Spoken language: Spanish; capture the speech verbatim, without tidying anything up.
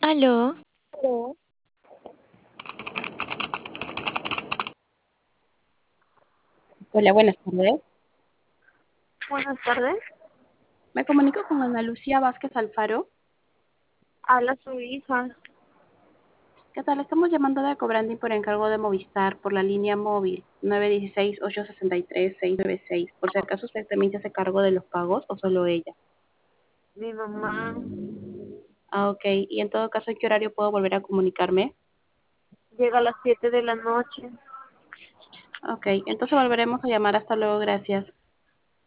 Aló, Aló. Hola, buenas tardes. Buenas tardes. Me comunico con Ana Lucía Vázquez Alfaro. Habla su hija. ¿Qué tal? Estamos llamando de Cobrandi por encargo de Movistar por la línea móvil nueve uno seis, ocho seis tres, seis nueve seis. Por si acaso usted también se hace cargo de los pagos o solo ella. Mi mamá Ah, ok. Y en todo caso, ¿en qué horario puedo volver a comunicarme? llega a las siete de la noche. Ok. Entonces volveremos a llamar. Hasta luego. Gracias.